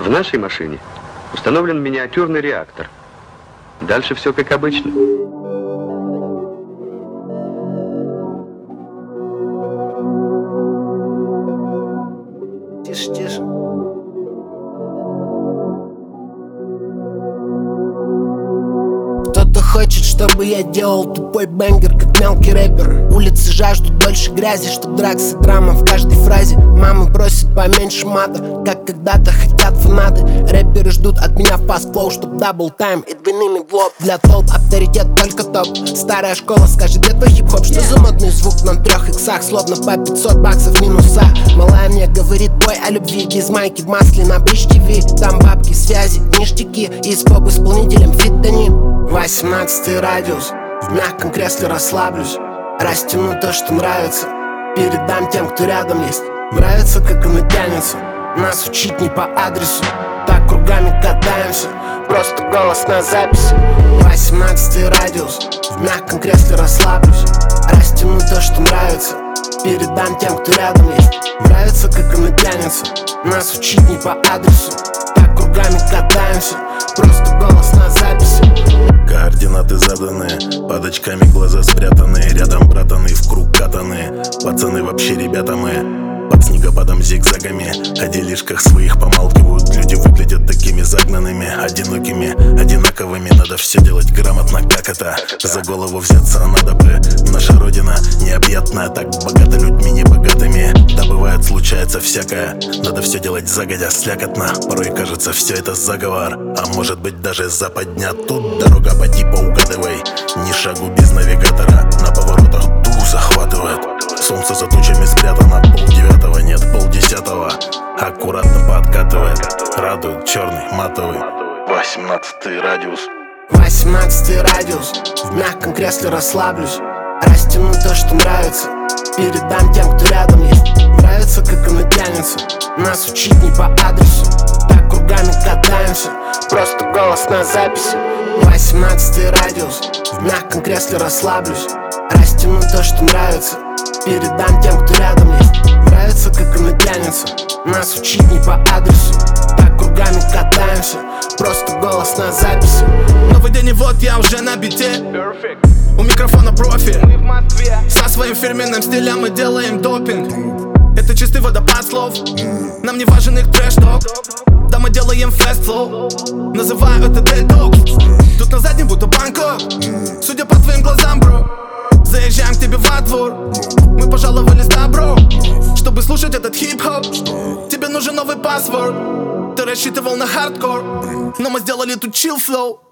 В нашей машине установлен миниатюрный реактор. Дальше все как обычно. Тише, тише. Кто-то хочет, чтобы я делал тупой бенгер, как мелкий рэпер. Улицы жаждут больше грязи, чтоб дракс и драма в каждой фразе. Мамы просят поменьше мата, как когда-то хотят фанаты. Рэперы ждут от меня fast flow, чтоб дабл тайм и двойными в лоб. Для толп авторитет только топ. Старая школа скажет, где твой хип-хоп? Что за модный звук на 3 иксах, словно по 500 баксов минуса. Малая мне говорит бой о любви, без майки в масле на Бридж ТВ. Там бабки, связи, ништяки, и с поп-исполнителем фитонин. 18-й радиус, в мягком кресле расслаблюсь. Растяну то, что нравится, передам тем, кто рядом есть. Нравится, как она тянется, нас учить не по адресу. Так кругами катаемся, просто голос на записи. 18-й радиус, в мягком кресле расслаблюсь. Растяну то, что нравится, передам тем, кто рядом есть. Нравится, как она тянется, нас учить не по адресу. Так кругами катаемся, просто голос на записи. Координаты заданные, под очками глаза спрятанные. Рядом братаны, в круг катаны. Пацаны вообще ребята мы, под снегопадом зигзагами. О делишках своих помалкивают. Люди выглядят такими загнанными, одинокими, одинаковыми. Надо все делать грамотно, как это? За голову взяться надо бы. Наша родина необъятная, так богата людьми небогатыми. Да бывает, случается всякое. Надо все делать загодя, слякотно. Порой кажется, все это заговор, а может быть даже западня. Тут дорога, поди поугадывай. Ни шагу без навигатора. На поворотах дух захватывает. Солнце за тучами спрятано. 8:30, нет, 9:30. Аккуратно подкатывает. Радует черный матовый 18-й радиус. 18-й радиус, в мягком кресле расслаблюсь. Растяну то, что нравится, передам тем, кто рядом есть. Нравится, как она тянется, нас учить не по адресу. Так кругами катаемся, просто голос на записи. 18-й радиус, в мягком кресле расслаблюсь. Растяну то, что нравится, передам тем, кто рядом есть. Нравится, как она тянется, нас учить не по адресу. Так кругами катаемся, просто голос на записи. Новый день и вот я уже на бите. У микрофона профи. Со своим фирменным стилем мы делаем допинг. Это чистый водопад слов, нам не важен их трэш-ток. Да мы делаем фест-флоу, называю это дельток. Тут на заднем будто Бангкок, судя по твоим глазам, бро. Заезжаем к тебе во двор, мы пожаловались добро. Чтобы слушать этот хип-хоп, тебе нужен новый паспорт. Ты рассчитывал на хардкор, но мы сделали тут chill flow.